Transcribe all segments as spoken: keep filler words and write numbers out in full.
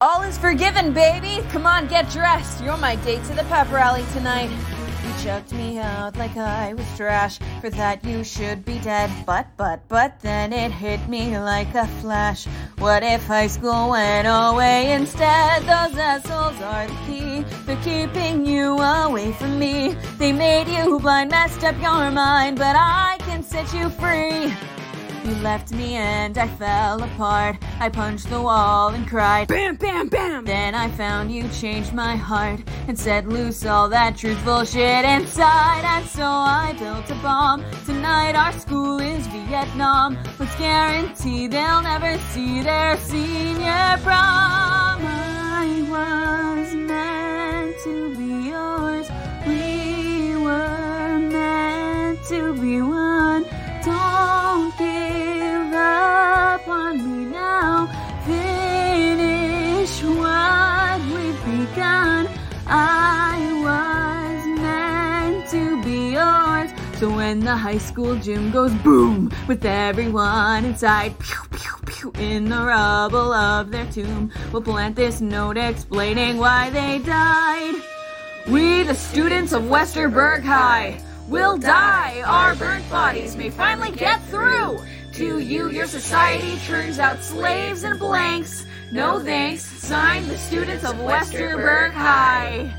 All is forgiven, baby. Come on, get dressed. You're my date to the pep rally tonight. You chucked me out like I was trash. For that you should be dead. But, but, but then it hit me like a flash. What if high school went away instead? Those assholes are the key. They're keeping you away from me. They made you blind, messed up your mind, but I can set you free. You left me and I fell apart. I punched the wall and cried, bam, bam, bam. Then I found you changed my heart and set loose all that truthful shit inside. And so I built a bomb. Tonight our school is Vietnam. Let's guarantee they'll never see their senior prom. I was meant to be yours. We were meant to be one. Don't give up on me now. Finish what we've begun. I was meant to be yours. So when the high school gym goes boom, with everyone inside, pew, pew, pew, in the rubble of their tomb, we'll plant this note explaining why they died. We, the students of Westerberg High, will die. Our burnt bodies may finally get through. To you, your society turns out slaves and blanks. No thanks. Signed, the students of Westerberg High.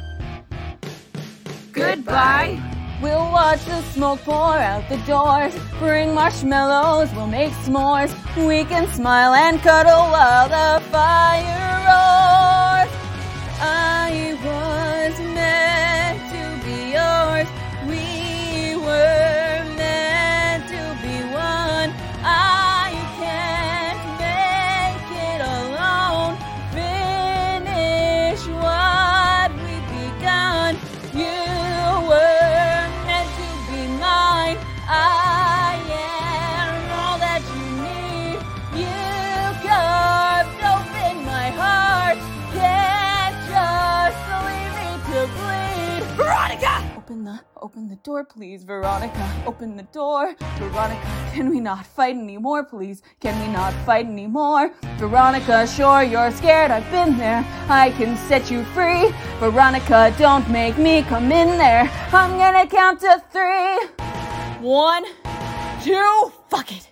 Goodbye. We'll watch the smoke pour out the doors. Bring marshmallows, we'll make s'mores. We can smile and cuddle while the fire roars. I was meant to be yours. We were meant to be one. I can't make it alone. Finish what we've begun. You were meant to be mine. I am all that you need. You carved open my heart. Can't just leave me to bleed. Veronica! Open the, open the door, please, Veronica. Open the door. Veronica, can we not fight anymore, please? Can we not fight anymore? Veronica, sure, you're scared, I've been there. I can set you free. Veronica, don't make me come in there. I'm gonna count to three. One, two, fuck it.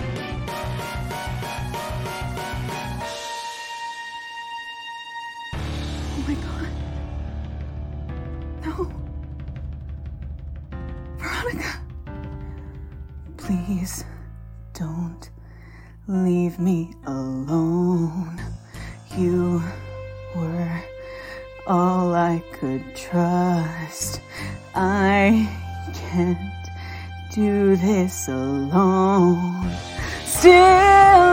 Oh my god. No. Veronica, please don't leave me alone. You were all I could trust. I can't do this alone. Still